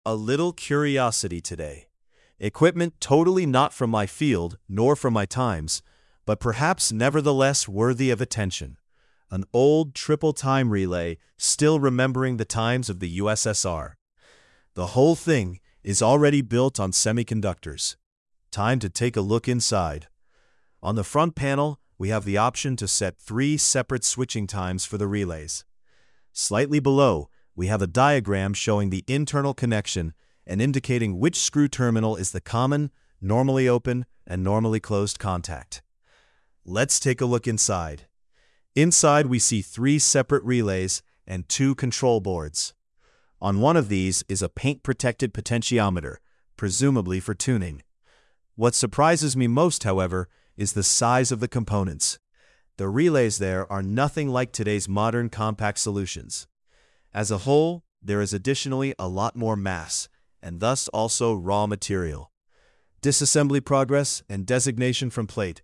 A little curiosity today. Equipment totally not from my field nor from my times, but perhaps nevertheless worthy of attention. An old triple time relay still remembering the times of the USSR. The whole thing is already built on semiconductors. Time to take a look inside. On the front panel, we have the option to set 3 separate switching times for the relays. Slightly below, we have a diagram showing the internal connection and indicating which screw terminal is the common, normally open, and normally closed contact. Let's take a look inside. Inside we see 3 separate relays and 2 control boards. On one of these is a paint-protected potentiometer, presumably for tuning. What surprises me most, however, is the size of the components. The relays there are nothing like today's modern compact solutions. As a whole, there is additionally a lot more mass, and thus also raw material. Disassembly progress and designation from plate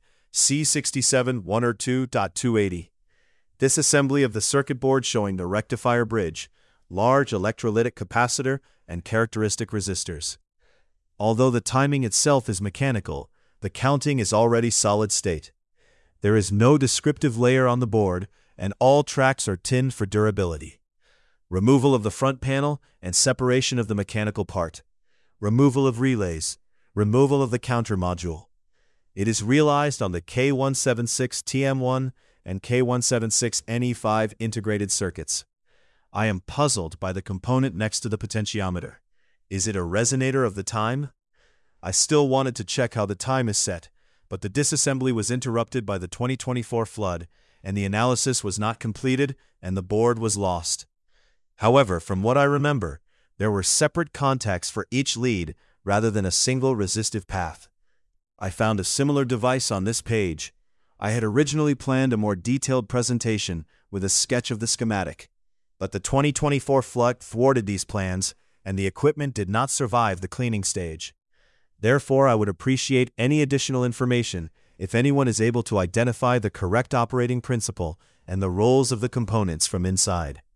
C67-102.280. Disassembly of the circuit board showing the rectifier bridge, large electrolytic capacitor, and characteristic resistors. Although the timing itself is mechanical, the counting is already solid state. There is no descriptive layer on the board, and all tracks are tinned for durability. Removal of the front panel and separation of the mechanical part. Removal of relays. Removal of the counter module. It is realized on the K176TM1 and K176NE5 integrated circuits. I am puzzled by the component next to the potentiometer. Is it a resonator of the time? I still wanted to check how the time is set, but the disassembly was interrupted by the 2024 flood, and the analysis was not completed, and the board was lost. However, from what I remember, there were separate contacts for each lead rather than a single resistive path. I found a similar device on this page. I had originally planned a more detailed presentation with a sketch of the schematic, but the 2024 flood thwarted these plans, and the equipment did not survive the cleaning stage. Therefore, I would appreciate any additional information if anyone is able to identify the correct operating principle and the roles of the components from inside.